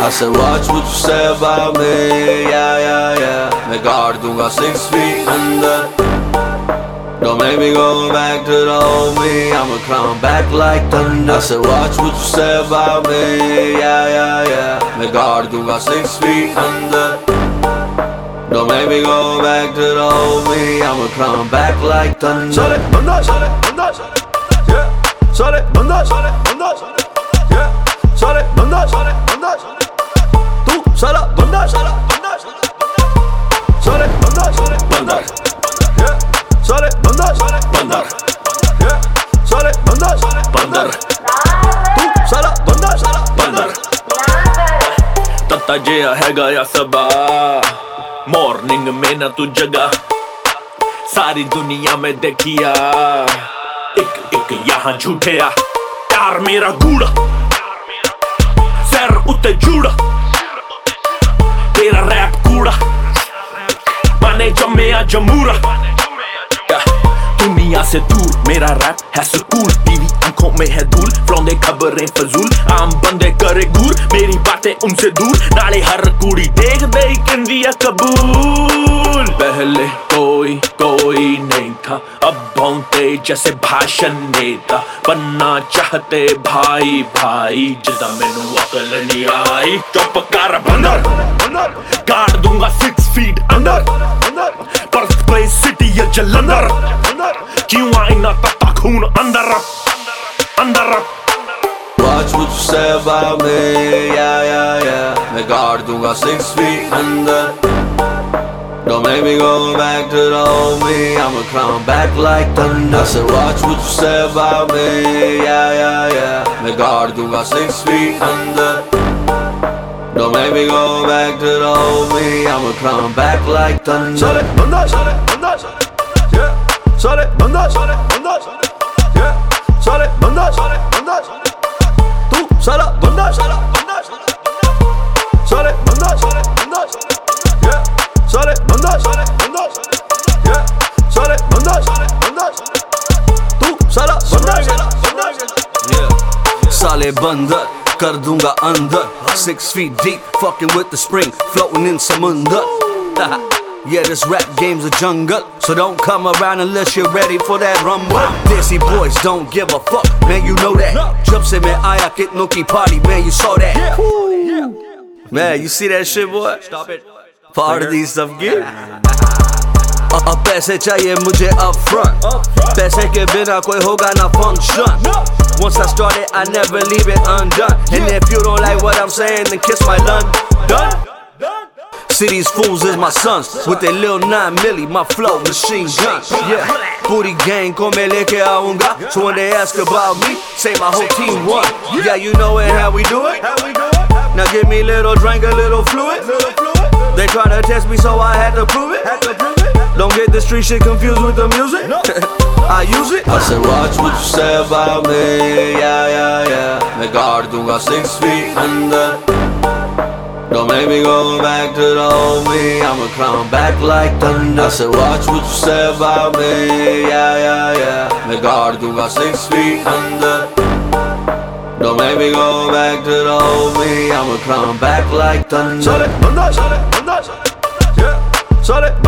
I said watch what you say about me, yeah, yeah, yeah. मैं गाड़ दूंगा 6 feet under. Don't make me go back to the old me, I'ma come back like thunder. I said watch what you say about me, yeah, yeah, yeah. मैं गाड़ दूंगा 6 feet under. Don't make me go back to the old me, I'ma come back like thunder. Sale, banda, yeah. Sale, banda, yeah. Sale, banda, tu sala, banda, sale, banda, yeah. Sale, banda, yeah. Sale, banda, tu sala, banda. तत्ता जिया है गया सबा morning में न तू जगा सारी दुनिया में देखिया एक एक यहाँ झूठे आ यार मेरा गूड़ा सर उते जुड़ा तेरा रैप कूड़ा बने जम्मे जमूरा दुनिया से दूर मेरा रैप है स्कूल टीवी आंखों में है धूल फ्लौंदे खबरें फजूल आम बंदे करे घूर मेरी बातें उनसे दूर नाले हर कुड़ी देख दे कंदिया कबूल पहले कोई नहीं था अब भौंकते जैसे भाषण नेता बनना चाहते भाई भाई जिदा मैनू अकल नहीं आई चुप कर बंदर गाड़ दूंगा 6 feet अंदर बर्थप्लेस सिटी या जलंधर क्यों आई ना तत्ता खून अंदर Watch what you say about me, yeah, yeah, yeah. मैं गाड़ दूंगा 6 feet under. Don't make me go back to the old me, I'ma come back like thunder. I said watch what you say about me, yeah, yeah, yeah. मैं गाड़ दूंगा 6 feet under. Don't make me go back to the old me, I'ma come back like thunder. Sale, banda, yeah. Sale, banda, yeah. Sale, banda, tu sala, banda, sale, banda, yeah. Sale, banda, yeah. Sale, banda, tu sala, banda, yeah. साले बंदर कर दूंगा अंदर 6 feet deep, fucking with the spring, floating in samundar. Yeah, this rap game's a jungle, so don't come around unless you're ready for that rumble. Desi boys don't give a fuck, man, you know that. Jab se main aaya kitno ki party, man, you saw that. Man, you see that shit, boy? Stop it. Part of these stuff, get. अब पैसे चाहिए मुझे up front. पैसे के बिना कोई होगा ना function. Once I started, I never leave it undone. And if you don't like what I'm saying, then kiss my London. See these fools is my sons with their lil 9 milli, my flow machine gun. Yeah, booty gang ko main leke aaunga. So when they ask about me, say my whole team won. Yeah, you know it, how we do it. Now give me a little drink, a little fluid. They try to test me, so I had to prove it. Don't get the street shit confused with the music. I use it. I said watch what you say about me, yeah, yeah, yeah. मैं गाड़ दूंगा 6 feet under. Don't make me go back to the old me, I'ma come back like thunder. I said watch what you say about me, yeah, yeah, yeah. मैं गाड़ दूंगा 6 feet under. Don't make me go back to the old me, I'ma come back like thunder. Sale, banda, yeah. Sale,